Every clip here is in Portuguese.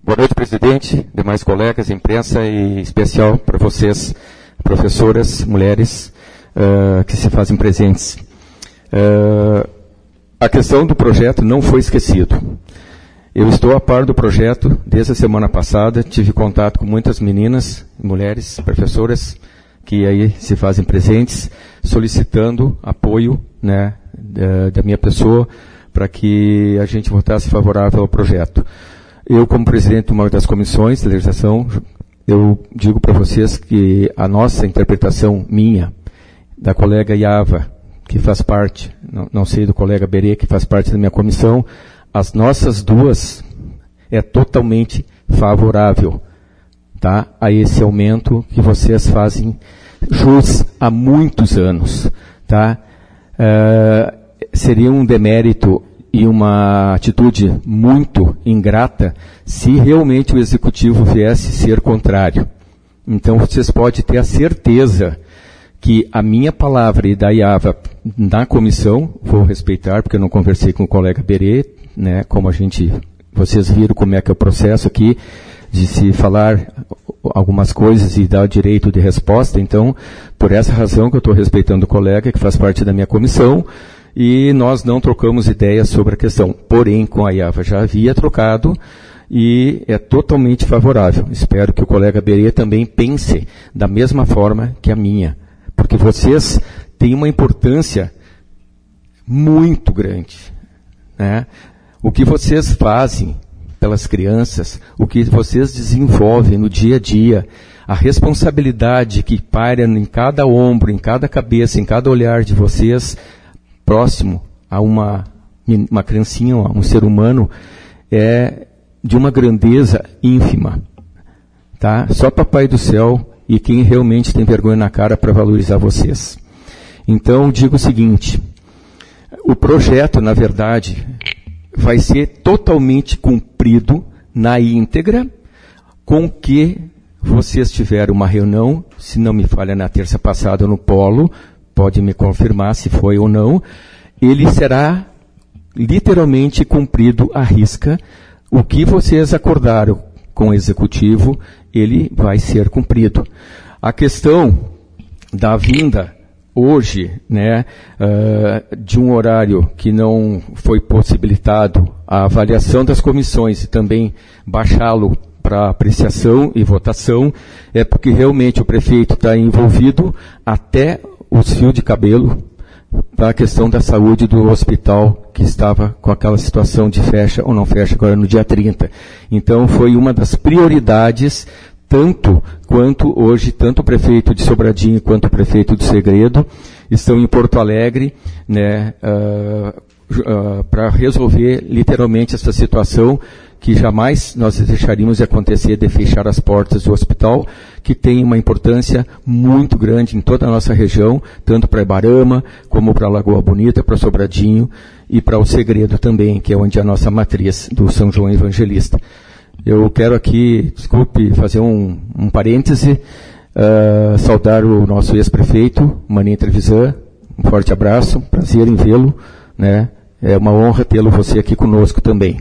Boa noite, presidente, demais colegas, imprensa e especial para vocês, professoras, mulheres que se fazem presentes. A questão do projeto não foi esquecido. Eu estou a par do projeto desde a semana passada, tive contato com muitas meninas, mulheres, professoras que aí se fazem presentes, solicitando apoio, né, da minha pessoa para que a gente votasse favorável ao projeto. Eu, como presidente de uma das comissões de legislação, eu digo para vocês que a nossa interpretação, minha, da colega Iava, que faz parte, não sei do colega Berê, que faz parte da minha comissão, as nossas duas é totalmente favorável, tá, a esse aumento que vocês fazem jus há muitos anos, tá? Seria um demérito e uma atitude muito ingrata se realmente o executivo viesse ser contrário. Então vocês podem ter a certeza que a minha palavra e da IAVA na comissão, vou respeitar, porque eu não conversei com o colega Berê, né, como vocês viram como é que é o processo aqui, de se falar algumas coisas e dar o direito de resposta. Então, por essa razão que eu estou respeitando o colega, que faz parte da minha comissão, e nós não trocamos ideias sobre a questão. Porém, com a IAVA já havia trocado e é totalmente favorável. Espero que o colega Berê também pense da mesma forma que a minha, porque vocês têm uma importância muito grande, né? O que vocês fazem pelas crianças, o que vocês desenvolvem no dia a dia, a responsabilidade que paira em cada ombro, em cada cabeça, em cada olhar de vocês, próximo a uma criancinha, a um ser humano, é de uma grandeza ínfima, tá? Só Papai do Céu e quem realmente tem vergonha na cara para valorizar vocês. Então, digo o seguinte, o projeto, na verdade, vai ser totalmente cumprido na íntegra com que vocês tiveram uma reunião, se não me falha, na terça passada no Polo, pode me confirmar se foi ou não, ele será literalmente cumprido à risca. O que vocês acordaram com o Executivo, ele vai ser cumprido. A questão da vinda hoje, né, de um horário que não foi possibilitado a avaliação das comissões e também baixá-lo para apreciação e votação, é porque realmente o prefeito está envolvido até os fios de cabelo para a questão da saúde do hospital que estava com aquela situação de fecha ou não fecha agora no dia 30. Então foi uma das prioridades, tanto quanto hoje, tanto o prefeito de Sobradinho quanto o prefeito do Segredo estão em Porto Alegre, né, para resolver literalmente essa situação que jamais nós deixaríamos de acontecer, de fechar as portas do hospital, que tem uma importância muito grande em toda a nossa região, tanto para Ibarama, como para Lagoa Bonita, para Sobradinho e para o Segredo também, que é onde é a nossa matriz do São João Evangelista. Eu quero aqui, desculpe, fazer um parêntese, saudar o nosso ex-prefeito, Maninho Trevisan, um forte abraço, prazer em vê-lo, né? É uma honra tê-lo você aqui conosco também.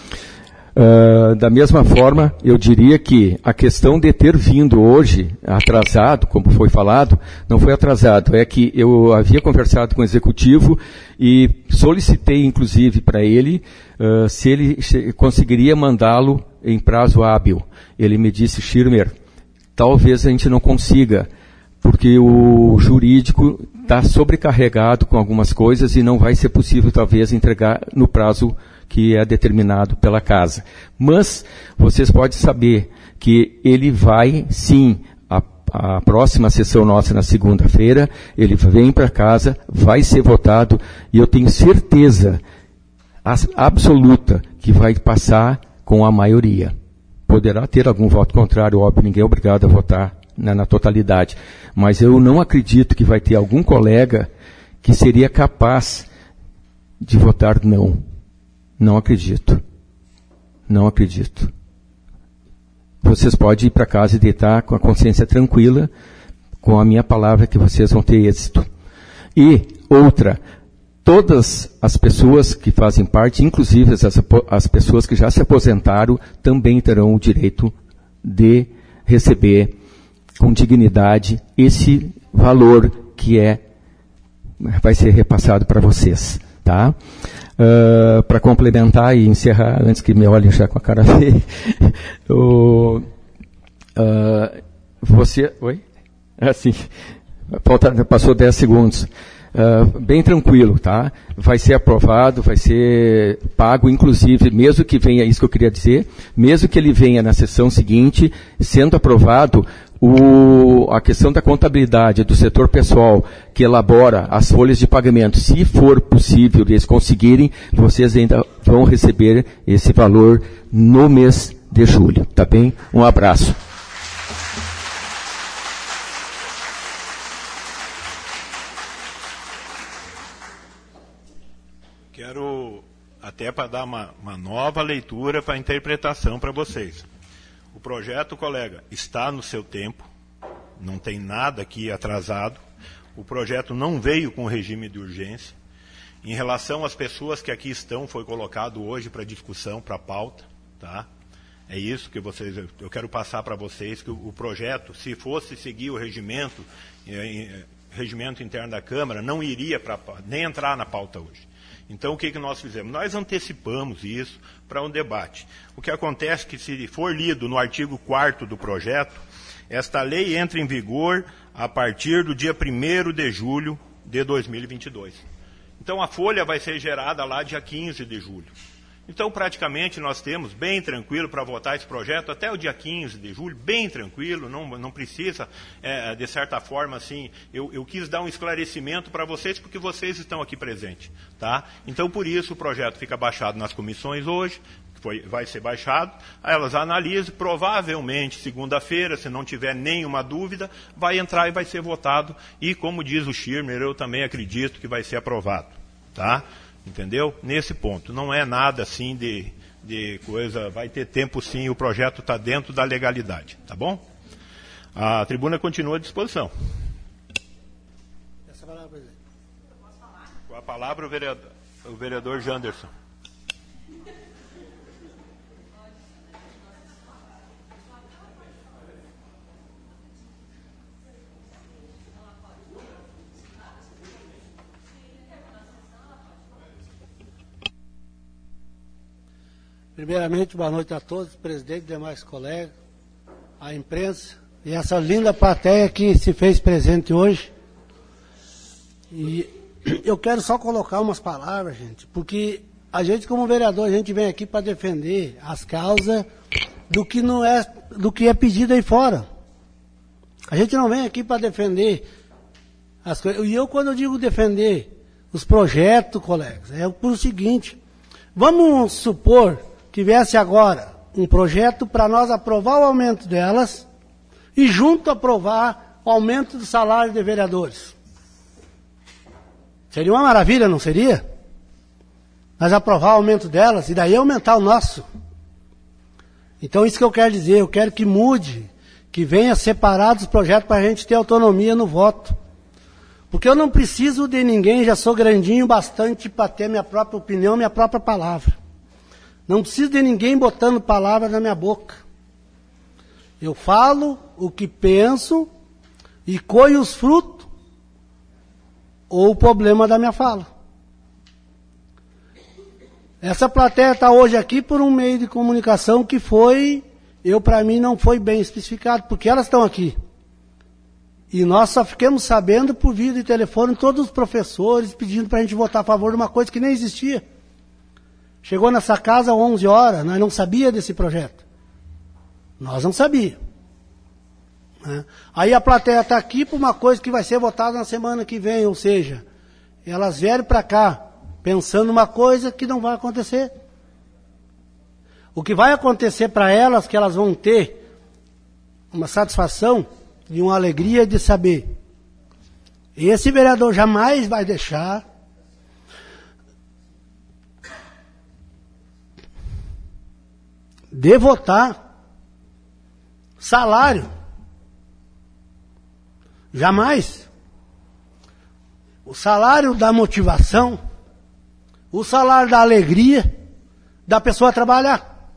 Da mesma forma, eu diria que a questão de ter vindo hoje atrasado, como foi falado, não foi atrasado, é que eu havia conversado com o Executivo e solicitei, inclusive, para ele, se ele conseguiria mandá-lo em prazo hábil. Ele me disse, Schirmer, talvez a gente não consiga, porque o jurídico está sobrecarregado com algumas coisas e não vai ser possível, talvez, entregar no prazo que é determinado pela casa. Mas vocês podem saber que ele vai, sim, a próxima sessão nossa na segunda-feira, ele vem para casa, vai ser votado, e eu tenho certeza absoluta que vai passar com a maioria. Poderá ter algum voto contrário, óbvio, ninguém é obrigado a votar na totalidade, mas eu não acredito que vai ter algum colega que seria capaz de votar não. Não acredito. Não acredito. Vocês podem ir para casa e deitar com a consciência tranquila, com a minha palavra que vocês vão ter êxito. E outra, todas as pessoas que fazem parte, inclusive as pessoas que já se aposentaram, também terão o direito de receber com dignidade esse valor que vai ser repassado para vocês. Tá? Para complementar e encerrar, antes que me olhem já com a cara feia, você... Oi? Assim, passou 10 segundos. Bem tranquilo, tá? Vai ser aprovado, vai ser pago, inclusive, mesmo que venha, isso que eu queria dizer, mesmo que ele venha na sessão seguinte, sendo aprovado, a questão da contabilidade do setor pessoal, que elabora as folhas de pagamento, se for possível eles conseguirem, vocês ainda vão receber esse valor no mês de julho, tá bem? Um abraço. Quero até para dar uma nova leitura para a interpretação para vocês. O projeto, colega, está no seu tempo, não tem nada aqui atrasado. O projeto não veio com regime de urgência. Em relação às pessoas que aqui estão, foi colocado hoje para discussão, para pauta. Tá? É isso que eu quero passar para vocês, que o projeto, se fosse seguir o regimento interno da Câmara, não iria nem entrar na pauta hoje. Então, o que nós fizemos? Nós antecipamos isso para um debate. O que acontece é que, se for lido no artigo 4º do projeto, esta lei entra em vigor a partir do dia 1º de julho de 2022. Então, a folha vai ser gerada lá dia 15 de julho. Então, praticamente, nós temos bem tranquilo para votar esse projeto até o dia 15 de julho, bem tranquilo, não precisa, de certa forma, assim, eu quis dar um esclarecimento para vocês, porque vocês estão aqui presentes. Tá? Então, por isso, o projeto fica baixado nas comissões hoje, vai ser baixado, elas analisam, provavelmente, segunda-feira, se não tiver nenhuma dúvida, vai entrar e vai ser votado, e, como diz o Schirmer, eu também acredito que vai ser aprovado. Tá? Entendeu? Nesse ponto. Não é nada assim de coisa, vai ter tempo sim, o projeto está dentro da legalidade. Tá bom? A tribuna continua à disposição. Essa palavra, presidente. Com a palavra o vereador Janderson. Primeiramente, boa noite a todos, presidente e demais colegas, a imprensa e essa linda plateia que se fez presente hoje. E eu quero só colocar umas palavras, gente, porque a gente, como vereador, a gente vem aqui para defender as causas do que é pedido aí fora. A gente não vem aqui para defender as coisas. E eu, quando eu digo defender os projetos, colegas, é por o seguinte: vamos supor que viesse agora um projeto para nós aprovar o aumento delas e junto aprovar o aumento do salário de vereadores. Seria uma maravilha, não seria? Nós aprovar o aumento delas e daí aumentar o nosso. Então, isso que eu quero dizer, eu quero que mude, que venha separados os projetos para a gente ter autonomia no voto. Porque eu não preciso de ninguém, já sou grandinho bastante para ter minha própria opinião, minha própria palavra. Não preciso de ninguém botando palavras na minha boca. Eu falo o que penso e colho os frutos ou o problema da minha fala. Essa plateia está hoje aqui por um meio de comunicação que para mim, não foi bem especificado, porque elas estão aqui. E nós só ficamos sabendo por via de telefone, todos os professores pedindo para a gente votar a favor de uma coisa que nem existia. Chegou nessa casa às 11 horas, nós não sabíamos desse projeto. Nós não sabíamos. Né? Aí a plateia está aqui por uma coisa que vai ser votada na semana que vem, ou seja, elas vieram para cá pensando uma coisa que não vai acontecer. O que vai acontecer para elas, que elas vão ter uma satisfação e uma alegria de saber. Esse vereador jamais vai deixar de votar salário. Jamais. O salário da motivação o salário da alegria da pessoa trabalhar.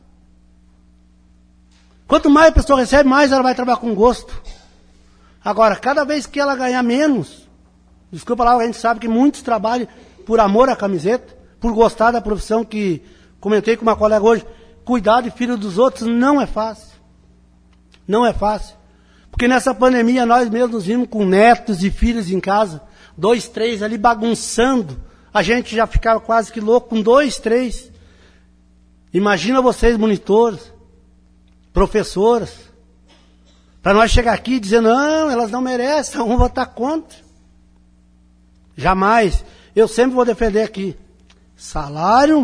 Quanto mais a pessoa recebe, mais ela vai trabalhar com gosto. Agora, cada vez que ela ganhar menos, desculpa lá, a gente sabe que muitos trabalham por amor à camiseta, por gostar da profissão, que comentei com uma colega hoje, cuidar de filho dos outros não é fácil. Não é fácil. Porque nessa pandemia nós mesmos nos vimos com netos e filhos em casa, 2, 3 ali bagunçando. A gente já ficava quase que louco com 2, 3. Imagina vocês, monitores, professoras, para nós chegar aqui e dizer, não, elas não merecem, vamos votar contra. Jamais. Eu sempre vou defender aqui. Salário,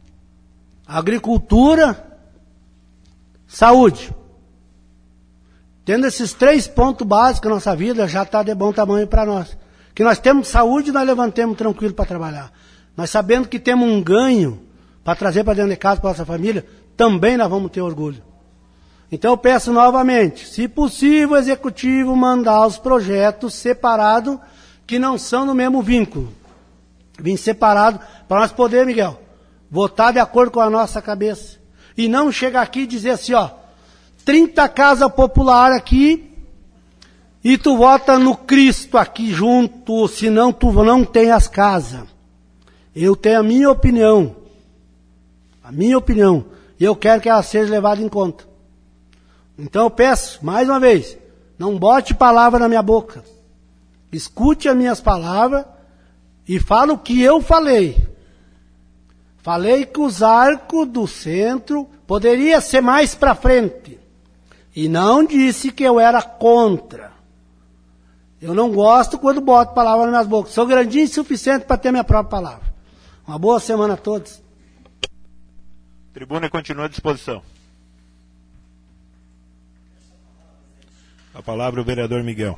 agricultura, saúde. Tendo esses 3 pontos básicos na nossa vida, já está de bom tamanho para nós. Que nós temos saúde, nós levantemos tranquilo para trabalhar. Nós sabendo que temos um ganho para trazer para dentro de casa, para nossa família, também nós vamos ter orgulho. Então eu peço novamente, se possível, o executivo mandar os projetos separados, que não são no mesmo vínculo. Vim separado, para nós poder, Miguel, votar de acordo com a nossa cabeça. E não chegar aqui e dizer assim, ó, 30 casas populares aqui, e tu vota no Cristo aqui junto, senão tu não tem as casas. Eu tenho a minha opinião. A minha opinião. E eu quero que ela seja levada em conta. Então eu peço, mais uma vez, não bote palavra na minha boca. Escute as minhas palavras e fala o que eu falei. Falei que os arcos do centro poderia ser mais para frente. E não disse que eu era contra. Eu não gosto quando boto palavra nas minhas bocas. Sou grandinho o suficiente para ter minha própria palavra. Uma boa semana a todos. Tribuna continua à disposição. A palavra o vereador Miguel.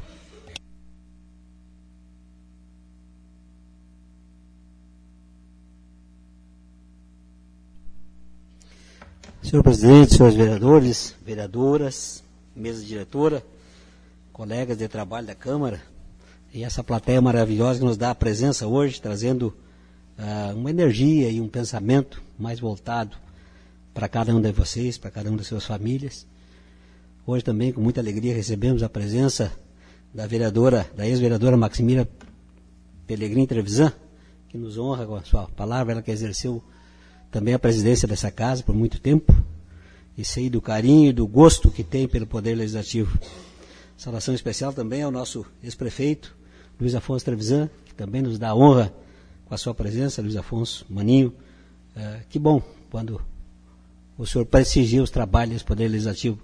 Senhor presidente, senhores vereadores, vereadoras, mesa diretora, colegas de trabalho da Câmara, e essa plateia maravilhosa que nos dá a presença hoje, trazendo uma energia e um pensamento mais voltado para cada um de vocês, para cada um das suas famílias. Hoje também, com muita alegria, recebemos a presença da vereadora, da ex-vereadora Maximila Pelegrini Trevisan, que nos honra com a sua palavra, ela que exerceu também a presidência dessa casa por muito tempo, e sei do carinho e do gosto que tem pelo Poder Legislativo. Saudação especial também ao nosso ex-prefeito, Luiz Afonso Trevisan, que também nos dá honra com a sua presença, Luiz Afonso, maninho. Que bom quando o senhor prestigia os trabalhos do Poder Legislativo.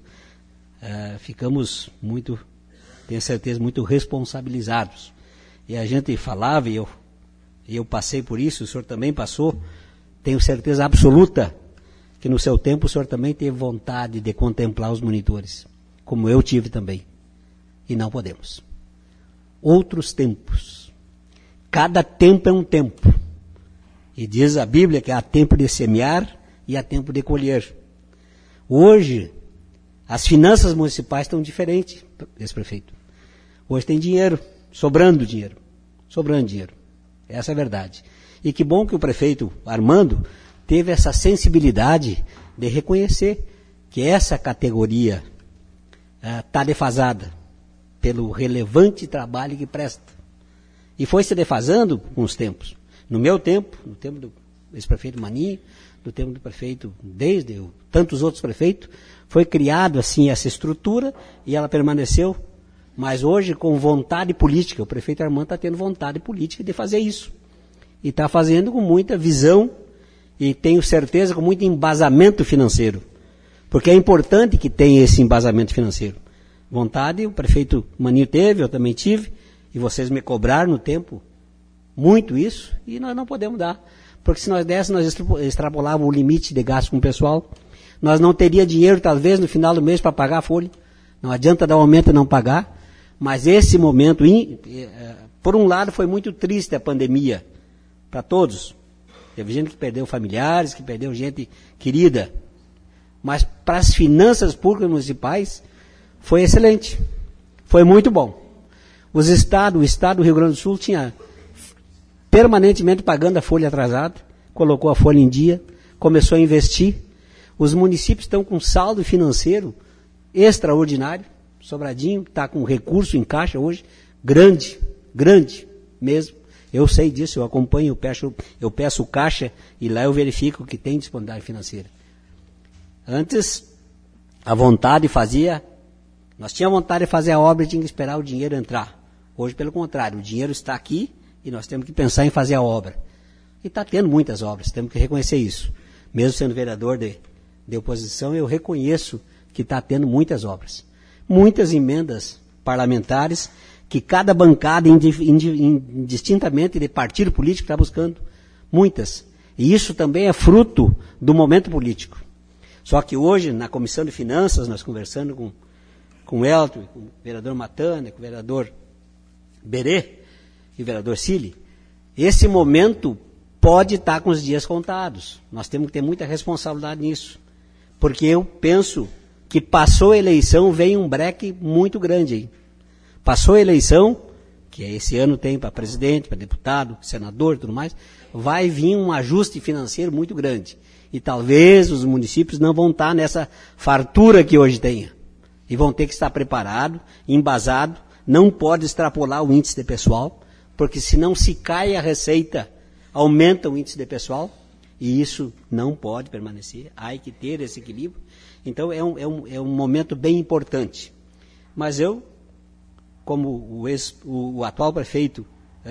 Ficamos muito, tenho certeza, muito responsabilizados. E a gente falava, e eu passei por isso, o senhor também passou. Tenho certeza absoluta que no seu tempo o senhor também teve vontade de contemplar os monitores, como eu tive também. E não podemos. Outros tempos. Cada tempo é um tempo. E diz a Bíblia que há tempo de semear e há tempo de colher. Hoje, as finanças municipais estão diferentes, ex-prefeito. Hoje tem dinheiro, sobrando dinheiro. Essa é a verdade. E que bom que o prefeito Armando teve essa sensibilidade de reconhecer que essa categoria está defasada pelo relevante trabalho que presta. E foi se defasando com os tempos. No meu tempo, no tempo do ex-prefeito Maninho, no tempo do prefeito, desde tantos outros prefeitos, foi criado assim essa estrutura e ela permaneceu. Mas hoje, com vontade política, o prefeito Armando está tendo vontade política de fazer isso. E está fazendo com muita visão e tenho certeza com muito embasamento financeiro. Porque é importante que tenha esse embasamento financeiro. Vontade, o prefeito Maninho teve, eu também tive, e vocês me cobraram no tempo muito isso, e nós não podemos dar. Porque se nós dessemos, nós extrapolávamos o limite de gasto com o pessoal. Nós não teríamos dinheiro, talvez, no final do mês para pagar a folha. Não adianta dar aumento e não pagar. Mas esse momento, por um lado, foi muito triste a pandemia. Para todos. Teve gente que perdeu familiares, que perdeu gente querida. Mas para as finanças públicas municipais, foi excelente. Foi muito bom. O Estado do Rio Grande do Sul tinha permanentemente pagando a folha atrasada. colocou a folha em dia, começou a investir. Os municípios estão com saldo financeiro extraordinário. Sobradinho está com recurso em caixa hoje, grande mesmo. Eu sei disso, eu acompanho, eu peço caixa e lá eu verifico que tem disponibilidade financeira. Antes, nós tínhamos vontade de fazer a obra e tinha que esperar o dinheiro entrar. Hoje, pelo contrário, o dinheiro está aqui e nós temos que pensar em fazer a obra. E está tendo muitas obras, temos que reconhecer isso. Mesmo sendo vereador de oposição, eu reconheço que está tendo muitas obras. Muitas emendas parlamentares que cada bancada indistintamente de partido político está buscando. Muitas. E isso também é fruto do momento político. Só que hoje, na Comissão de Finanças, nós conversando com o Elton, com o vereador Matana, com o vereador Berê e o vereador Cili, esse momento pode estar com os dias contados. Nós temos que ter muita responsabilidade nisso. Porque eu penso que passou a eleição, vem um breque muito grande aí. Passou a eleição, que esse ano tem para presidente, para deputado, senador e tudo mais, vai vir um ajuste financeiro muito grande. E talvez os municípios não vão estar nessa fartura que hoje tem. E vão ter que estar preparados, embasados, não pode extrapolar o índice de pessoal, porque senão se cai a receita, aumenta o índice de pessoal, e isso não pode permanecer, há que ter esse equilíbrio. Então é um momento bem importante. Mas eu, como o atual prefeito,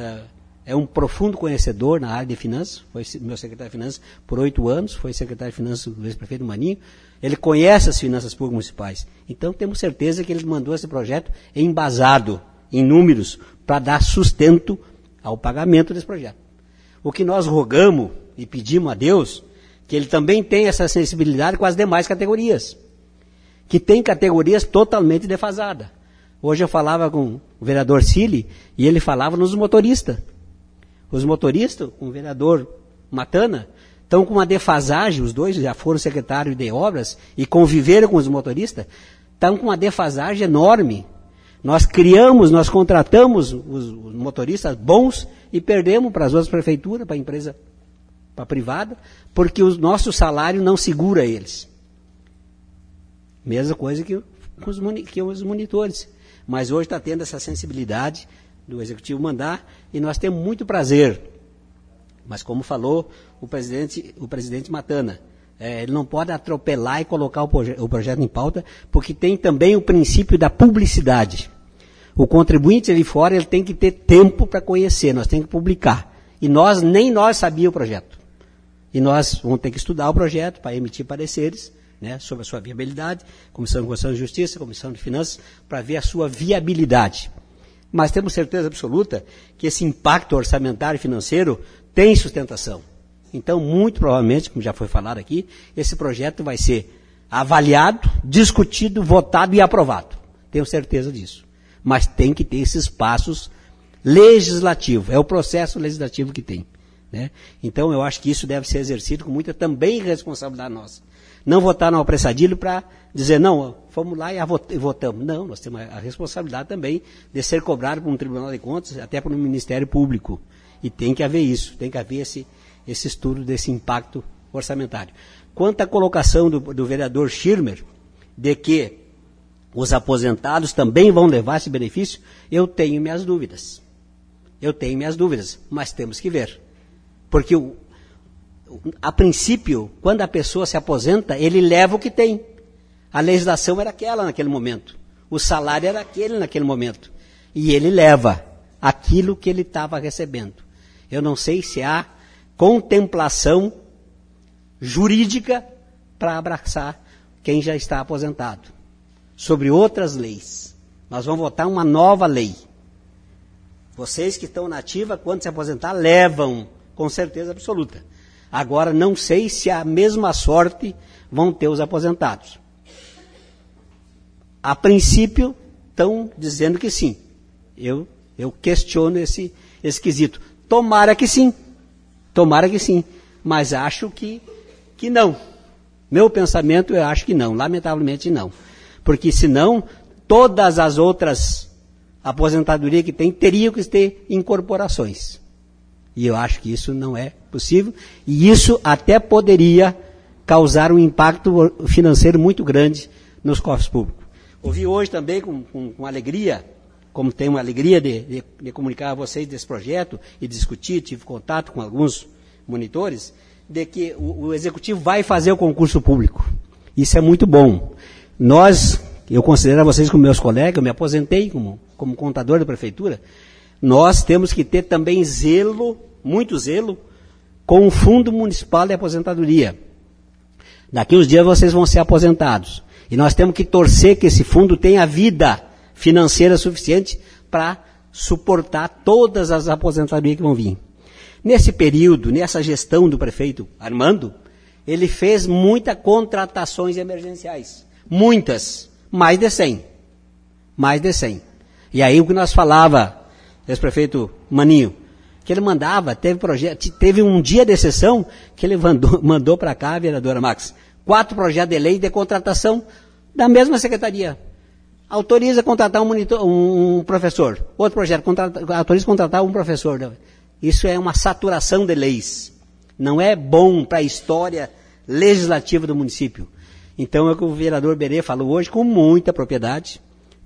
é um profundo conhecedor na área de finanças, foi meu secretário de finanças por 8 anos, foi secretário de finanças do ex-prefeito Maninho, ele conhece as finanças públicas municipais. Então temos certeza que ele mandou esse projeto embasado em números para dar sustento ao pagamento desse projeto. O que nós rogamos e pedimos a Deus, que ele também tenha essa sensibilidade com as demais categorias, que tem categorias totalmente defasadas. Hoje eu falava com o vereador Cili e ele falava nos motoristas. Os motoristas, com o vereador Matana, estão com uma defasagem, os dois já foram secretários de obras e conviveram com os motoristas, estão com uma defasagem enorme. Nós contratamos os motoristas bons e perdemos para as outras prefeituras, para a empresa, para a privada, porque o nosso salário não segura eles. Mesma coisa que os monitores. Mas hoje está tendo essa sensibilidade do Executivo mandar e nós temos muito prazer. Mas como falou o presidente Matana, ele não pode atropelar e colocar o projeto em pauta, porque tem também o princípio da publicidade. O contribuinte ali fora ele tem que ter tempo para conhecer, nós temos que publicar. E nem nós sabíamos o projeto. E nós vamos ter que estudar o projeto para emitir pareceres, né, sobre a sua viabilidade, Comissão de Justiça, Comissão de Finanças, para ver a sua viabilidade. Mas temos certeza absoluta que esse impacto orçamentário e financeiro tem sustentação. Então, muito provavelmente, como já foi falado aqui, esse projeto vai ser avaliado, discutido, votado e aprovado. Tenho certeza disso. Mas tem que ter esses passos legislativos. É o processo legislativo que tem. Né? Então, eu acho que isso deve ser exercido com muita também responsabilidade nossa. Não votar no apressadilho para dizer, não, fomos lá e votamos. Não, nós temos a responsabilidade também de ser cobrado por um Tribunal de Contas, até por um Ministério Público. E tem que haver isso, tem que haver esse estudo desse impacto orçamentário. Quanto à colocação do vereador Schirmer, de que os aposentados também vão levar esse benefício, eu tenho minhas dúvidas. Mas temos que ver. Porque a princípio, quando a pessoa se aposenta, ele leva o que tem. A legislação era aquela naquele momento. O salário era aquele naquele momento. E ele leva aquilo que ele estava recebendo. Eu não sei se há contemplação jurídica para abraçar quem já está aposentado. Sobre outras leis. Nós vamos votar uma nova lei. Vocês que estão na ativa, quando se aposentar, levam, com certeza absoluta. Agora, não sei se a mesma sorte vão ter os aposentados. A princípio, estão dizendo que sim. Eu questiono esse quesito. Tomara que sim, mas acho que não. Meu pensamento, eu acho que não, lamentavelmente não. Porque senão, todas as outras aposentadorias que tem, teriam que ter incorporações. E eu acho que isso não é possível, e isso até poderia causar um impacto financeiro muito grande nos cofres públicos. Ouvi hoje também com alegria, como tenho uma alegria de comunicar a vocês desse projeto e discutir, tive contato com alguns monitores, de que o Executivo vai fazer o concurso público. Isso é muito bom. Eu considero vocês como meus colegas, eu me aposentei como contador da Prefeitura, nós temos que ter também zelo, muito zelo, com o Fundo Municipal de Aposentadoria. Daqui uns dias vocês vão ser aposentados. E nós temos que torcer que esse fundo tenha vida financeira suficiente para suportar todas as aposentadorias que vão vir. Nesse período, nessa gestão do prefeito Armando, ele fez muitas contratações emergenciais. Muitas. Mais de 100. Mais de 100. E aí o que nós falava, ex-prefeito Maninho, que ele mandava, teve um dia de sessão que ele mandou para cá, vereadora Max, 4 projetos de lei de contratação da mesma secretaria. Autoriza contratar um professor. Outro projeto, autoriza contratar um professor. Isso é uma saturação de leis. Não é bom para a história legislativa do município. Então é o que o vereador Berê falou hoje com muita propriedade,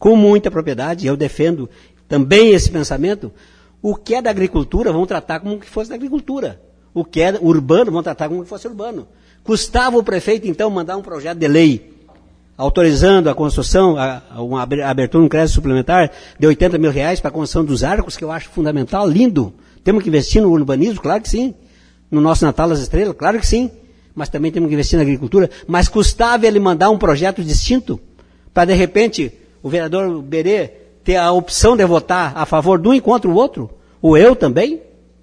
e eu defendo também esse pensamento. O que é da agricultura, vão tratar como que fosse da agricultura. O que é urbano, vão tratar como que fosse urbano. Custava o prefeito, então, mandar um projeto de lei autorizando a construção, uma abertura de um crédito suplementar de R$80 mil para a construção dos arcos, que eu acho fundamental, lindo. Temos que investir no urbanismo, claro que sim. No nosso Natal das Estrelas, claro que sim. Mas também temos que investir na agricultura. Mas custava ele mandar um projeto distinto para, de repente, o vereador Berê ter a opção de votar a favor de um e contra o outro? Ou eu também?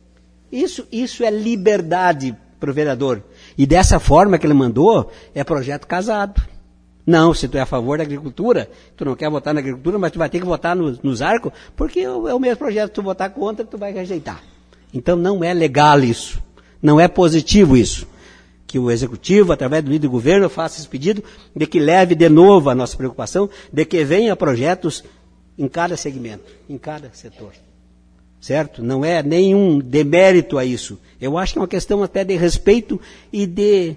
Isso é liberdade para o vereador. E dessa forma que ele mandou, é projeto casado. Não, se tu é a favor da agricultura, tu não quer votar na agricultura, mas tu vai ter que votar nos arcos, porque é o mesmo projeto, tu votar contra, tu vai rejeitar. Então não é legal isso. Não é positivo isso. Que o Executivo, através do líder do governo, faça esse pedido de que leve de novo a nossa preocupação, de que venha projetos em cada segmento, em cada setor. Certo? Não é nenhum demérito a isso. Eu acho que é uma questão até de respeito e de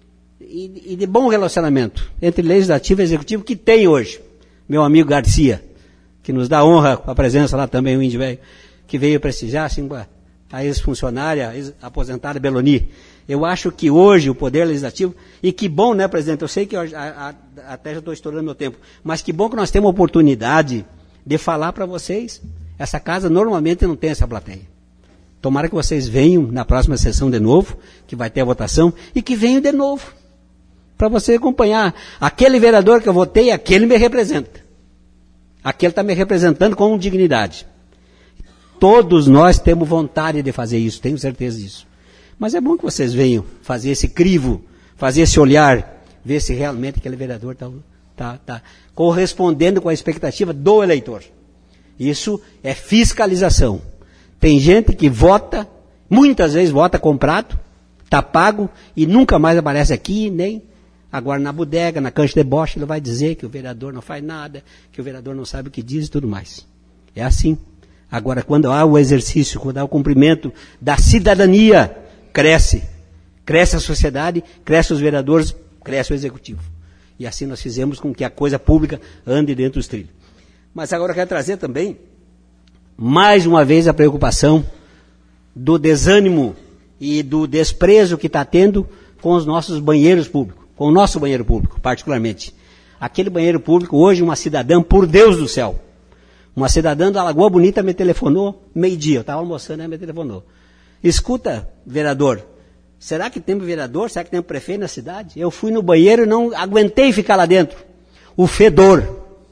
bom relacionamento entre legislativo e executivo que tem hoje. Meu amigo Garcia, que nos dá honra com a presença lá também, o índio velho, que veio prestigiar assim, a ex-funcionária, aposentada Beloni. Eu acho que hoje o Poder Legislativo, e que bom, né, presidente, eu sei que até já estou estourando meu tempo, mas que bom que nós temos a oportunidade de falar para vocês. Essa casa normalmente não tem essa plateia. Tomara que vocês venham na próxima sessão de novo, que vai ter a votação, e que venham de novo, para você acompanhar. Aquele vereador que eu votei, aquele me representa. Aquele está me representando com dignidade. Todos nós temos vontade de fazer isso, tenho certeza disso. Mas é bom que vocês venham fazer esse crivo, fazer esse olhar, ver se realmente aquele vereador está correspondendo com a expectativa do eleitor. Isso é fiscalização. Tem gente que vota, muitas vezes vota comprado, está pago e nunca mais aparece aqui, nem agora na bodega, na cancha de bocha, ele vai dizer que o vereador não faz nada, que o vereador não sabe o que diz e tudo mais. É assim. Agora, quando há o exercício, quando há o cumprimento da cidadania, cresce a sociedade, cresce os vereadores, cresce o executivo. E assim nós fizemos com que a coisa pública ande dentro dos trilhos. Mas agora eu quero trazer também, mais uma vez, a preocupação do desânimo e do desprezo que está tendo com os nossos banheiros públicos, com o nosso banheiro público, particularmente. Aquele banheiro público, hoje uma cidadã, por Deus do céu, uma cidadã da Lagoa Bonita me telefonou meio-dia, eu estava almoçando, ela me telefonou. Escuta, vereador, será que tem vereador? Será que tem prefeito na cidade? Eu fui no banheiro e não aguentei ficar lá dentro. O fedor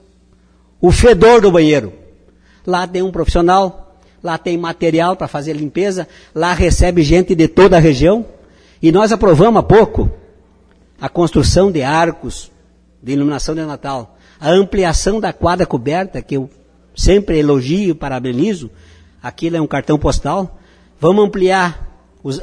do banheiro. Lá tem um profissional, lá tem material para fazer limpeza, lá recebe gente de toda a região. E nós aprovamos há pouco a construção de arcos de iluminação de Natal, a ampliação da quadra coberta, que eu sempre elogio e parabenizo. Aquilo é um cartão postal. Vamos ampliar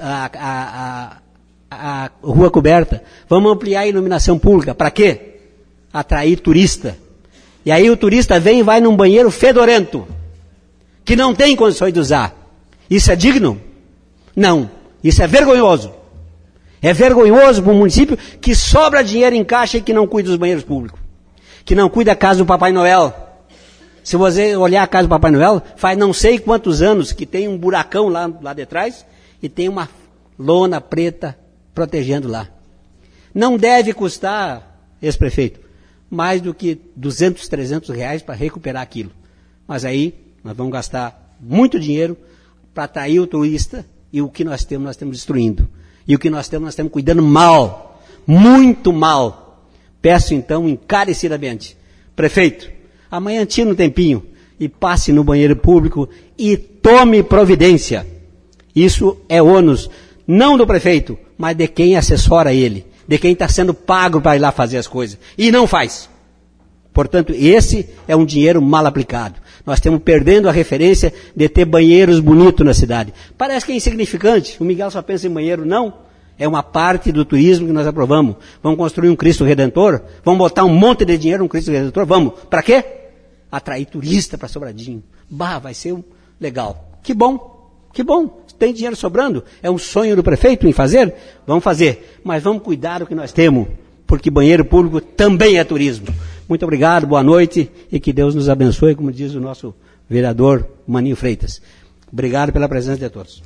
a rua coberta. Vamos ampliar a iluminação pública. Para quê? Atrair turista. E aí o turista vem e vai num banheiro fedorento, que não tem condições de usar. Isso é digno? Não, isso é vergonhoso. É vergonhoso para um município que sobra dinheiro em caixa e que não cuida dos banheiros públicos, que não cuida da casa do Papai Noel. Se você olhar a casa do Papai Noel, faz não sei quantos anos que tem um buracão lá de trás e tem uma lona preta protegendo lá. Não deve custar, ex-prefeito, mais do que 200, 300 reais para recuperar aquilo. Mas aí nós vamos gastar muito dinheiro para atrair o turista e o que nós estamos destruindo. E o que nós estamos cuidando mal, muito mal. Peço então encarecidamente, prefeito, amanhã tira um tempinho e passe no banheiro público e tome providência. Isso é ônus, não do prefeito, mas de quem assessora ele, de quem está sendo pago para ir lá fazer as coisas. E não faz. Portanto, esse é um dinheiro mal aplicado. Nós estamos perdendo a referência de ter banheiros bonitos na cidade. Parece que é insignificante. O Miguel só pensa em banheiro. Não. É uma parte do turismo que nós aprovamos. Vamos construir um Cristo Redentor? Vamos botar um monte de dinheiro no Cristo Redentor? Vamos. Para quê? Atrair turista para Sobradinho. Vai ser legal. Que bom. Que bom. Tem dinheiro sobrando. É um sonho do prefeito em fazer? Vamos fazer. Mas vamos cuidar do que nós temos. Porque banheiro público também é turismo. Muito obrigado, boa noite e que Deus nos abençoe, como diz o nosso vereador Maninho Freitas. Obrigado pela presença de todos.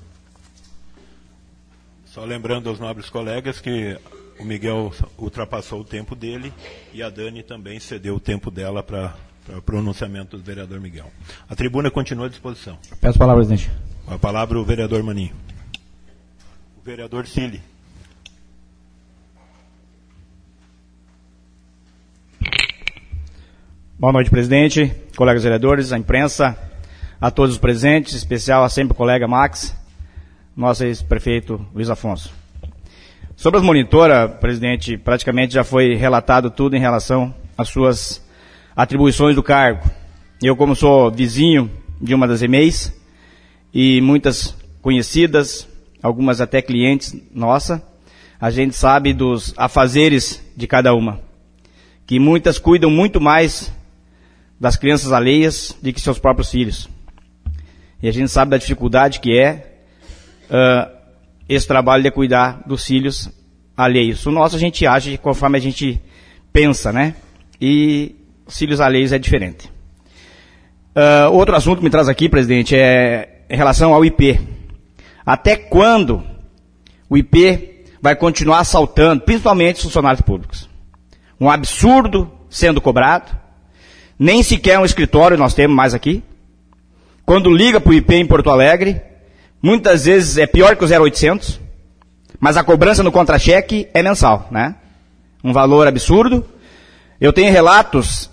Só lembrando aos nobres colegas que o Miguel ultrapassou o tempo dele e a Dani também cedeu o tempo dela para o pronunciamento do vereador Miguel. A tribuna continua à disposição. Peço a palavra, presidente. A palavra o vereador Maninho. O vereador Cili. Boa noite, presidente, colegas vereadores, a imprensa, a todos os presentes, em especial a sempre o colega Max, nosso ex-prefeito Luiz Afonso. Sobre as monitoras, presidente, praticamente já foi relatado tudo em relação às suas atribuições do cargo. Eu, como sou vizinho de uma das EMEIs, e muitas conhecidas, algumas até clientes nossa, a gente sabe dos afazeres de cada uma, que muitas cuidam muito mais das crianças alheias do que seus próprios filhos. E a gente sabe da dificuldade que é esse trabalho de cuidar dos filhos alheios. O nosso a gente age conforme a gente pensa, né? E os filhos alheios é diferente. Outro assunto que me traz aqui, presidente, é em relação ao IP. Até quando o IP vai continuar assaltando, principalmente os funcionários públicos? Um absurdo sendo cobrado. Nem sequer um escritório nós temos mais aqui. Quando liga para o IP em Porto Alegre, muitas vezes é pior que o 0800, mas a cobrança no contra-cheque é mensal, né? Um valor absurdo. Eu tenho relatos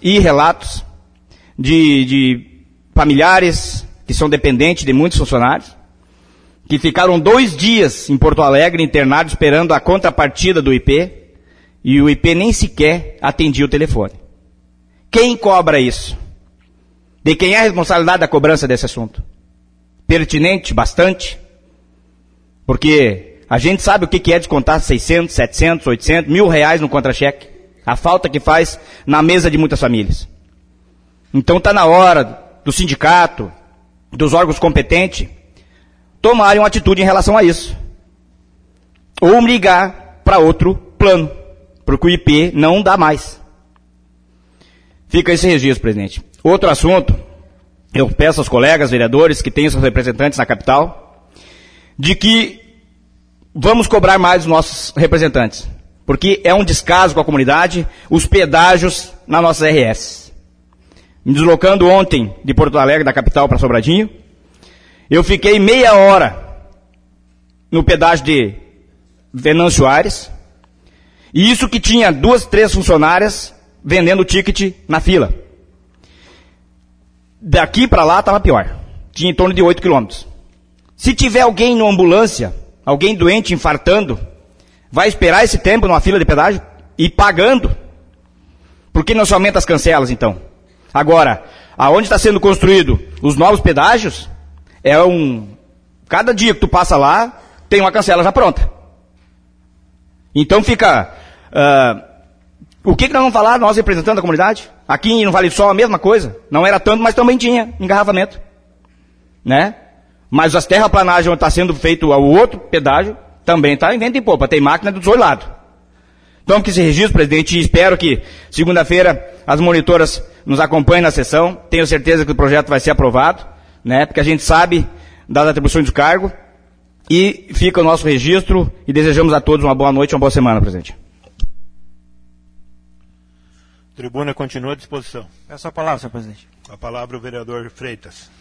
de familiares que são dependentes de muitos funcionários, que ficaram 2 dias em Porto Alegre internados esperando a contrapartida do IP, e o IP nem sequer atendia o telefone. Quem cobra isso? De quem é a responsabilidade da cobrança desse assunto? Pertinente, bastante. Porque a gente sabe o que é descontar 600, 700, 800, R$1.000 no contra-cheque. A falta que faz na mesa de muitas famílias. Então está na hora do sindicato, dos órgãos competentes, tomarem uma atitude em relação a isso. Ou ligar para outro plano, porque o IP não dá mais. Fica esse registro, presidente. Outro assunto, eu peço aos colegas vereadores que têm seus representantes na capital, de que vamos cobrar mais os nossos representantes, porque é um descaso com a comunidade os pedágios nas nossas RS. Me deslocando ontem de Porto Alegre, da capital, para Sobradinho, eu fiquei meia hora no pedágio de Venâncio Aires, e isso que tinha 2, 3 funcionárias vendendo ticket na fila. Daqui para lá estava pior. Tinha em torno de 8 quilômetros. Se tiver alguém numa ambulância, alguém doente, infartando, vai esperar esse tempo numa fila de pedágio e pagando? Por que não se aumenta as cancelas, então? Agora, aonde está sendo construído os novos pedágios, cada dia que tu passa lá, tem uma cancela já pronta. Então fica... o que nós vamos falar, nós representando a comunidade? Aqui no Vale do Sol a mesma coisa. Não era tanto, mas também tinha engarrafamento. Né? Mas as terraplanagens onde está sendo feito o outro pedágio, também está em vento e popa, tem máquina dos dois lados. Então, que se registre, presidente, e espero que segunda-feira as monitoras nos acompanhem na sessão. Tenho certeza que o projeto vai ser aprovado, né? Porque a gente sabe das atribuições do cargo. E fica o nosso registro e desejamos a todos uma boa noite e uma boa semana, presidente. Tribuna continua à disposição. Peço a palavra, senhor presidente. Com a palavra o vereador Freitas.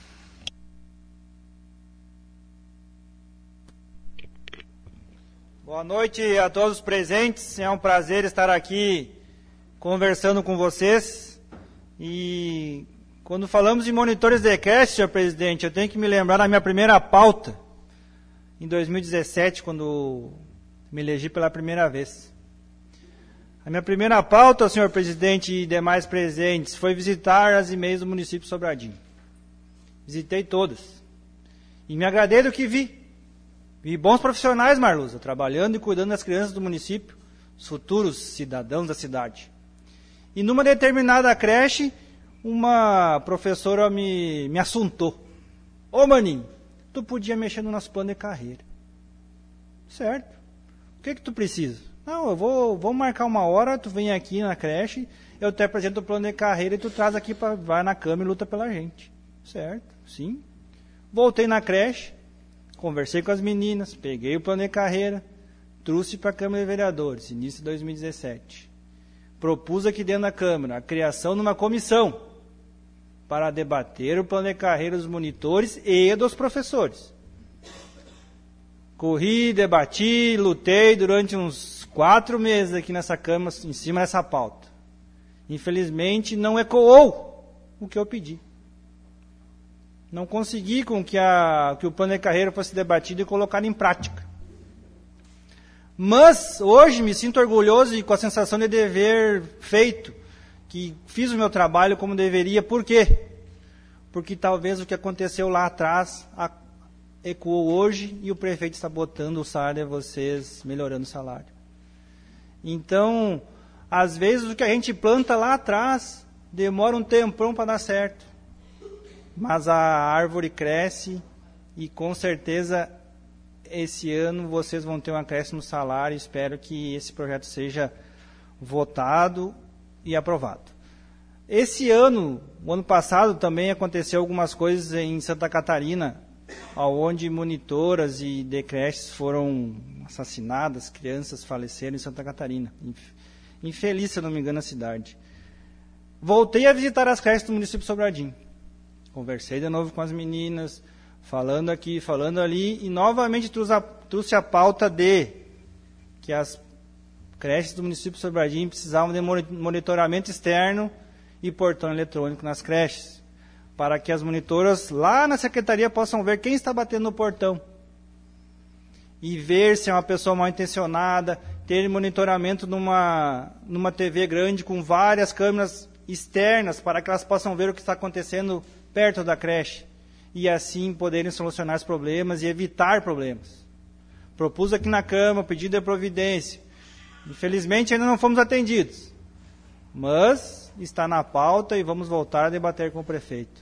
Boa noite a todos os presentes. É um prazer estar aqui conversando com vocês. E quando falamos de monitores de creche, senhor presidente, eu tenho que me lembrar da minha primeira pauta, em 2017, quando me elegi pela primeira vez. A minha primeira pauta, senhor presidente e demais presentes, foi visitar as EMEIs do município de Sobradinho. Visitei todas. E me agradei do que vi. Vi bons profissionais, Marluza, trabalhando e cuidando das crianças do município, os futuros cidadãos da cidade. E numa determinada creche, uma professora me assuntou. Ô, maninho, tu podia mexer no nosso plano de carreira. Certo. O que tu precisa? Não, vou marcar uma hora, tu vem aqui na creche, eu te apresento o plano de carreira e tu traz aqui, vai na cama e luta pela gente. Certo, sim. Voltei na creche, conversei com as meninas, peguei o plano de carreira, trouxe para a Câmara de Vereadores, início de 2017. Propus aqui dentro da Câmara a criação de uma comissão para debater o plano de carreira dos monitores e dos professores. Corri, debati, lutei durante uns 4 meses aqui nessa Câmara, em cima dessa pauta. Infelizmente, não ecoou o que eu pedi. Não consegui com que o plano de carreira fosse debatido e colocado em prática. Mas, hoje, me sinto orgulhoso e com a sensação de dever feito, que fiz o meu trabalho como deveria. Por quê? Porque talvez o que aconteceu lá atrás ecoou hoje e o prefeito está botando o salário de vocês, melhorando o salário. Então, às vezes o que a gente planta lá atrás demora um tempão para dar certo. Mas a árvore cresce e com certeza esse ano vocês vão ter um acréscimo no salário. Espero que esse projeto seja votado e aprovado. Esse ano, o ano passado, também aconteceu algumas coisas em Santa Catarina, onde monitoras e de creches foram assassinadas, crianças faleceram em Santa Catarina. Infeliz, se eu não me engano, a cidade. Voltei a visitar as creches do município de Sobradinho. Conversei de novo com as meninas, falando aqui, falando ali, e novamente trouxe a pauta de que as creches do município de Sobradinho precisavam de monitoramento externo e portão eletrônico nas creches, para que as monitoras lá na secretaria possam ver quem está batendo no portão e ver se é uma pessoa mal intencionada, ter monitoramento numa TV grande com várias câmeras externas para que elas possam ver o que está acontecendo perto da creche e assim poderem solucionar os problemas e evitar problemas. Propus aqui na Câmara pedido de providência. Infelizmente ainda não fomos atendidos, mas está na pauta e vamos voltar a debater com o prefeito.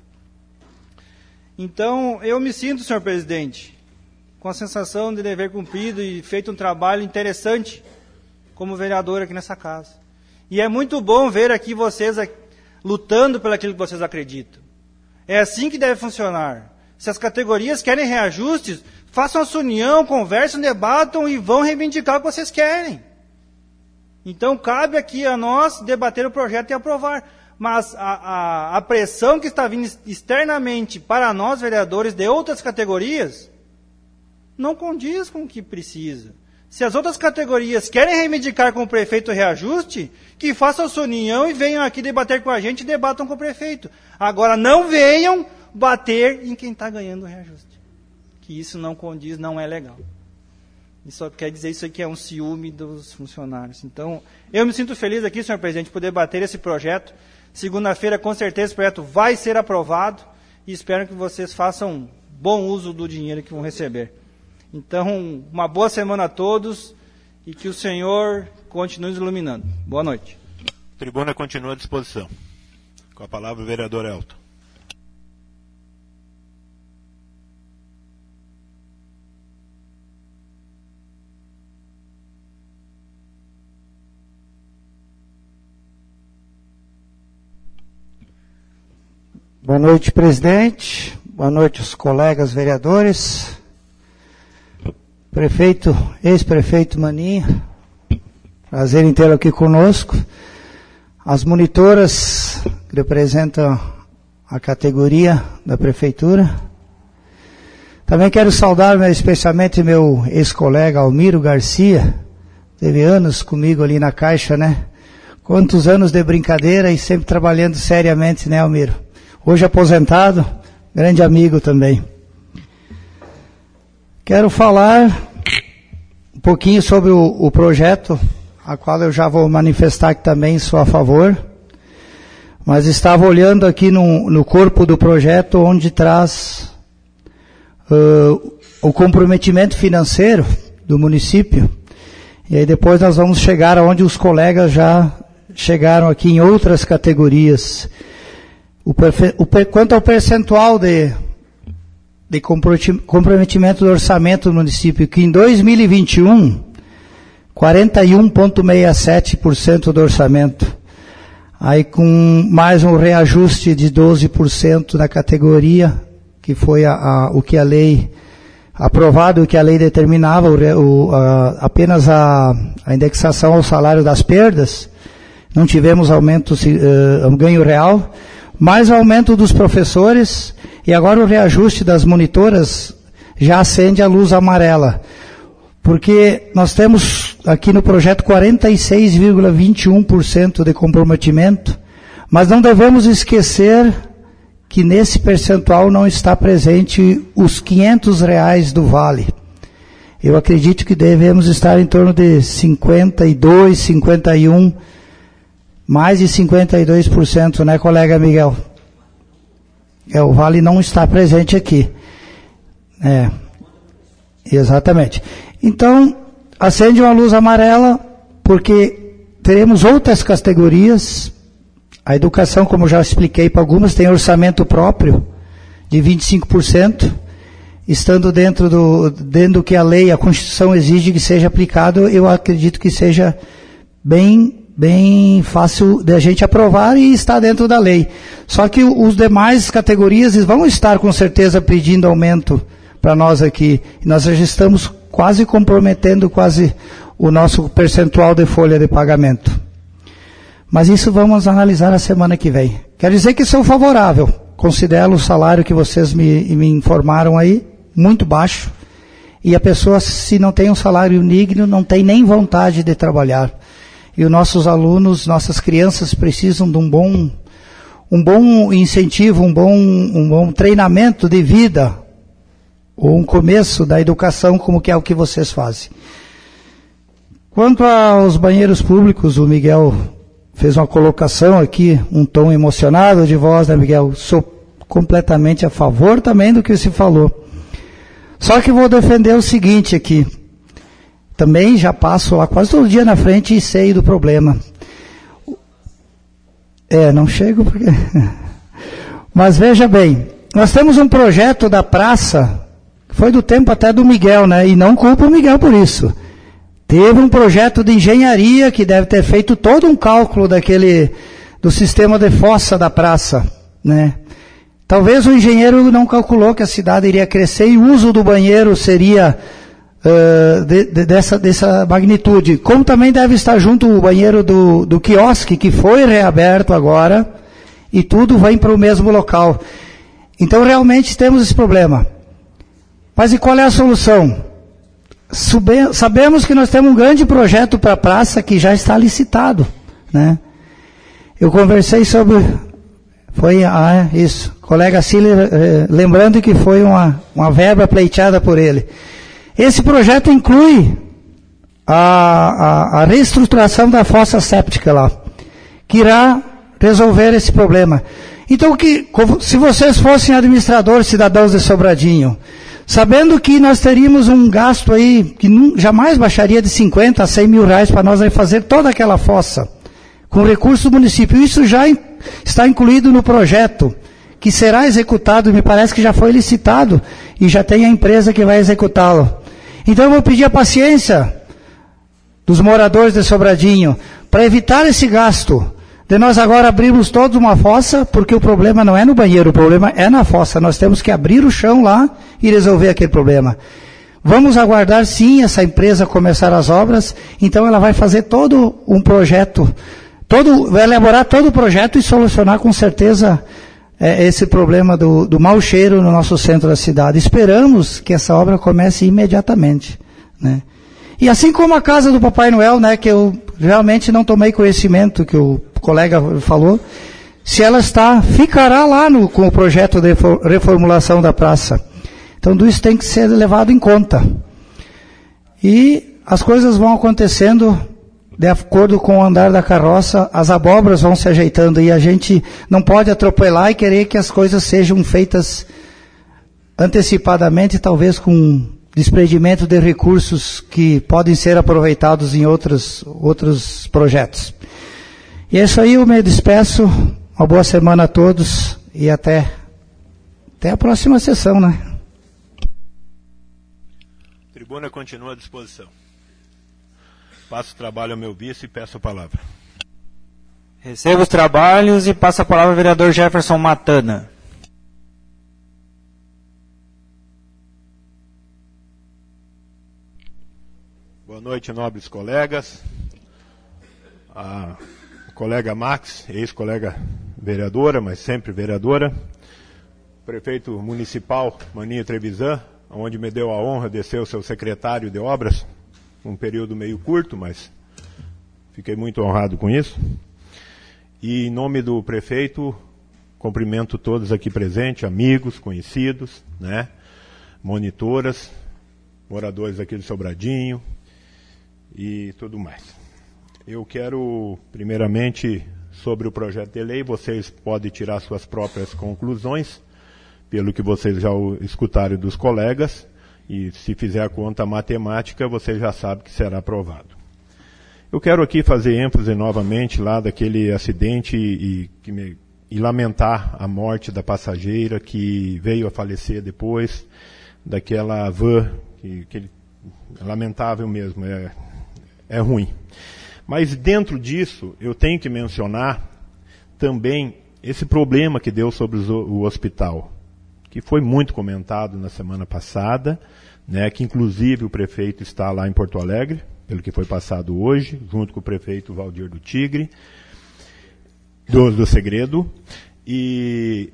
Então, eu me sinto, senhor presidente, com a sensação de dever cumprido e feito um trabalho interessante como vereador aqui nessa casa. E é muito bom ver aqui vocês lutando pelo aquilo que vocês acreditam. É assim que deve funcionar. Se as categorias querem reajustes, façam a sua união, conversem, debatam e vão reivindicar o que vocês querem. Então, cabe aqui a nós debater o projeto e aprovar. Mas a pressão que está vindo externamente para nós, vereadores de outras categorias, não condiz com o que precisa. Se as outras categorias querem reivindicar com o prefeito o reajuste, que façam a sua união e venham aqui debater com a gente e debatam com o prefeito. Agora, não venham bater em quem está ganhando o reajuste. Que isso não condiz, não é legal. Isso só quer dizer isso aqui é um ciúme dos funcionários. Então, eu me sinto feliz aqui, senhor presidente, por debater esse projeto. Segunda-feira, com certeza, esse projeto vai ser aprovado e espero que vocês façam bom uso do dinheiro que vão receber. Então, uma boa semana a todos e que o Senhor continue nos iluminando. Boa noite. A tribuna continua à disposição. Com a palavra o vereador Elton. Boa noite, presidente. Boa noite, os colegas vereadores. Prefeito, ex-prefeito Maninho. Prazer em tê-lo aqui conosco. As monitoras que representam a categoria da prefeitura. Também quero saudar especialmente meu ex-colega Almiro Garcia. Teve anos comigo ali na Caixa, né? Quantos anos de brincadeira e sempre trabalhando seriamente, né, Almiro? Hoje aposentado, grande amigo também. Quero falar um pouquinho sobre o projeto, a qual eu já vou manifestar que também sou a favor. Mas estava olhando aqui no corpo do projeto, onde traz o comprometimento financeiro do município. E aí depois nós vamos chegar aonde os colegas já chegaram aqui em outras categorias. Quanto ao percentual de comprometimento do orçamento do município, que em 2021, 41,67% do orçamento. Aí com mais um reajuste de 12% na categoria, que foi o que a lei aprovado, o que a lei determinava, apenas a indexação ao salário das perdas. Não tivemos aumento, ganho real, mais o aumento dos professores, e agora o reajuste das monitoras já acende a luz amarela. Porque nós temos aqui no projeto 46,21% de comprometimento, mas não devemos esquecer que nesse percentual não está presente os R$500 do Vale. Eu acredito que devemos estar em torno de 52, 51, mais de 52%, né, colega Miguel? O Vale não está presente aqui. Exatamente. Então, acende uma luz amarela, porque teremos outras categorias. A educação, como já expliquei para algumas, tem orçamento próprio de 25%, estando dentro do que a lei, a Constituição exige que seja aplicado. Eu acredito que seja bem fácil de a gente aprovar e está dentro da lei. Só que os demais categorias vão estar com certeza pedindo aumento para nós aqui. Nós já estamos quase comprometendo o nosso percentual de folha de pagamento. Mas isso vamos analisar na semana que vem. Quero dizer que sou favorável. Considero o salário que vocês me informaram aí muito baixo. E a pessoa, se não tem um salário digno, não tem nem vontade de trabalhar. E os nossos alunos, nossas crianças precisam de um bom incentivo, um bom treinamento de vida, ou um começo da educação, como que é o que vocês fazem. Quanto aos banheiros públicos, o Miguel fez uma colocação aqui, um tom emocionado de voz, né, Miguel? Sou completamente a favor também do que se falou. Só que vou defender o seguinte aqui. Também já passo lá quase todo dia na frente e sei do problema. Não chego porque... Mas veja bem, nós temos um projeto da praça, que foi do tempo até do Miguel, né? E não culpo o Miguel por isso. Teve um projeto de engenharia que deve ter feito todo um cálculo do sistema de fossa da praça, né? Talvez o engenheiro não calculou que a cidade iria crescer e o uso do banheiro seria dessa magnitude. Como também deve estar junto o banheiro do quiosque, que foi reaberto agora, e tudo vem para o mesmo local. Então realmente temos esse problema. Mas e qual é a solução? Sabemos que nós temos um grande projeto para a praça que já está licitado, né? Eu conversei sobre... isso. Colega Siller, lembrando que foi uma verba pleiteada por ele. Esse projeto inclui a reestruturação da fossa séptica lá, que irá resolver esse problema. Então, se vocês fossem administradores, cidadãos de Sobradinho, sabendo que nós teríamos um gasto aí que jamais baixaria de 50 a 100 mil reais para nós fazer toda aquela fossa, com recursos do município, isso já está incluído no projeto, que será executado, me parece que já foi licitado, e já tem a empresa que vai executá-lo. Então eu vou pedir a paciência dos moradores de Sobradinho, para evitar esse gasto. De nós agora abrimos toda uma fossa, porque o problema não é no banheiro, o problema é na fossa. Nós temos que abrir o chão lá e resolver aquele problema. Vamos aguardar sim essa empresa começar as obras, então ela vai fazer todo um projeto, vai elaborar todo o projeto e solucionar com certeza esse problema do mau cheiro no nosso centro da cidade. Esperamos que essa obra comece imediatamente, né? E assim como a casa do Papai Noel, né, que eu realmente não tomei conhecimento, que o colega falou, se ela ficará lá com o projeto de reformulação da praça. Então, tudo isso tem que ser levado em conta. E as coisas vão acontecendo de acordo com o andar da carroça, as abóboras vão se ajeitando e a gente não pode atropelar e querer que as coisas sejam feitas antecipadamente, talvez com desprendimento de recursos que podem ser aproveitados em outros projetos. E é isso aí, eu me despeço. Uma boa semana a todos e até a próxima sessão, né? A tribuna continua à disposição. Passo o trabalho ao meu vice e peço a palavra. Recebo os trabalhos e passo a palavra ao vereador Jefferson Matana. Boa noite, nobres colegas. A colega Max, ex-colega vereadora, mas sempre vereadora. Prefeito municipal Maninho Trevisan, onde me deu a honra de ser o seu secretário de obras. Um período meio curto, mas fiquei muito honrado com isso. E em nome do prefeito, cumprimento todos aqui presentes, amigos, conhecidos, né, monitoras, moradores aqui do Sobradinho e tudo mais. Eu quero, primeiramente, sobre o projeto de lei, vocês podem tirar suas próprias conclusões, pelo que vocês já escutaram dos colegas, e se fizer a conta matemática, você já sabe que será aprovado. Eu quero aqui fazer ênfase novamente lá daquele acidente e lamentar a morte da passageira que veio a falecer depois, daquela van, que é lamentável mesmo, é ruim. Mas dentro disso, eu tenho que mencionar também esse problema que deu sobre o hospital, que foi muito comentado na semana passada, né, que inclusive o prefeito está lá em Porto Alegre, pelo que foi passado hoje, junto com o prefeito Valdir do Tigre, do Segredo. E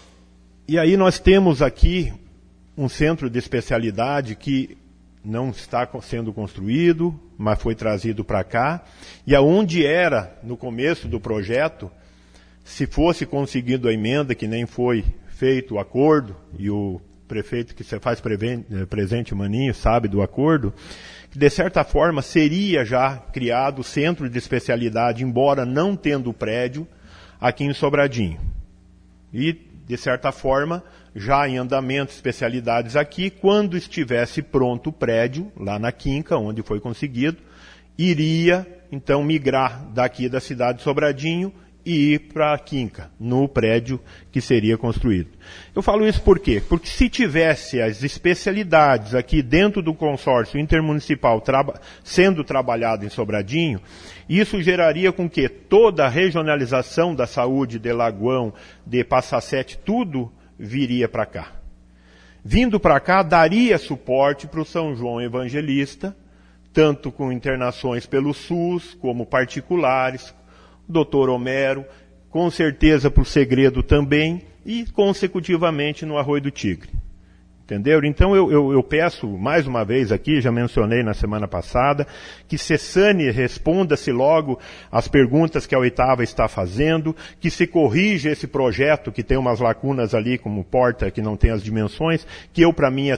aí nós temos aqui um centro de especialidade que não está sendo construído, mas foi trazido para cá, e aonde era, no começo do projeto, se fosse conseguido a emenda, que nem foi feito o acordo, e o prefeito que se faz presente, Maninho, sabe do acordo, que de certa forma seria já criado o centro de especialidade, embora não tendo prédio, aqui em Sobradinho. E, de certa forma, já em andamento especialidades aqui, quando estivesse pronto o prédio, lá na Quinca, onde foi conseguido, iria, então, migrar daqui da cidade de Sobradinho e ir para a Quinca, no prédio que seria construído. Eu falo isso por quê? Porque se tivesse as especialidades aqui dentro do consórcio intermunicipal sendo trabalhado em Sobradinho, isso geraria com que toda a regionalização da saúde de Lagoão, de Passacete, tudo viria para cá. Vindo para cá, daria suporte para o São João Evangelista, tanto com internações pelo SUS, como particulares, Dr. Homero, com certeza para o Segredo também, e consecutivamente no Arroio do Tigre. Entenderam? Então eu peço mais uma vez aqui, já mencionei na semana passada, que Cessane responda-se logo as perguntas que a oitava está fazendo, que se corrija esse projeto que tem umas lacunas ali, como porta que não tem as dimensões, que para mim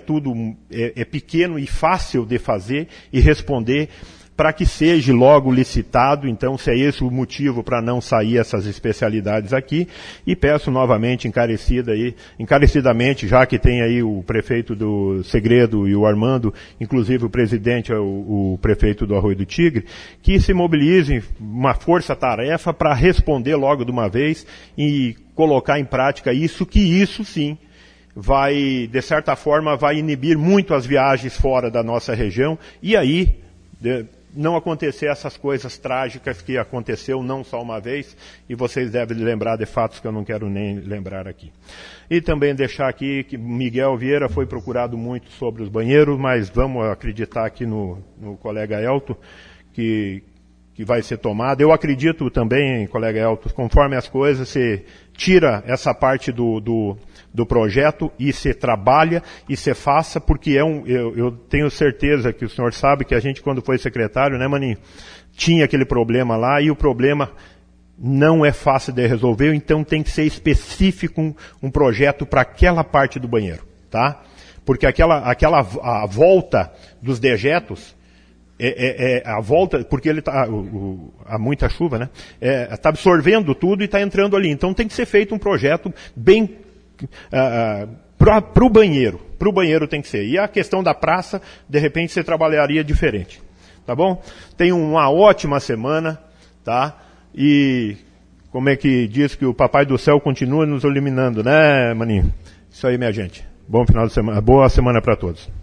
é pequeno e fácil de fazer e responder, para que seja logo licitado. Então, se é esse o motivo para não sair essas especialidades aqui, e peço novamente encarecidamente, já que tem aí o prefeito do Segredo e o Armando, inclusive o presidente, o prefeito do Arroio do Tigre, que se mobilizem uma força-tarefa para responder logo de uma vez e colocar em prática isso sim vai, de certa forma, vai inibir muito as viagens fora da nossa região, e aí não acontecer essas coisas trágicas que aconteceu não só uma vez, e vocês devem lembrar de fatos que eu não quero nem lembrar aqui. E também deixar aqui que Miguel Vieira foi procurado muito sobre os banheiros, mas vamos acreditar aqui no colega Elton, que vai ser tomado. Eu acredito também, colega Elton, conforme as coisas, você tira essa parte do projeto e se trabalha e se faça, porque eu tenho certeza que o senhor sabe que a gente, quando foi secretário, né, Maninho, tinha aquele problema lá, e o problema não é fácil de resolver, então tem que ser específico um projeto para aquela parte do banheiro, tá? Porque a volta dos dejetos, a volta, porque ele há muita chuva, né? Está absorvendo tudo e está entrando ali. Então tem que ser feito um projeto bem para o banheiro. Para o banheiro tem que ser. E a questão da praça, de repente você trabalharia diferente. Tá bom? Tenham uma ótima semana, tá? E como é que diz que o Papai do Céu continua nos iluminando, né, Maninho? Isso aí, minha gente. Bom final de semana. Boa semana para todos.